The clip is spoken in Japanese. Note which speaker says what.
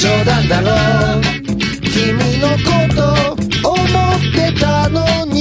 Speaker 1: 冗談だろう君のこと思ってたのに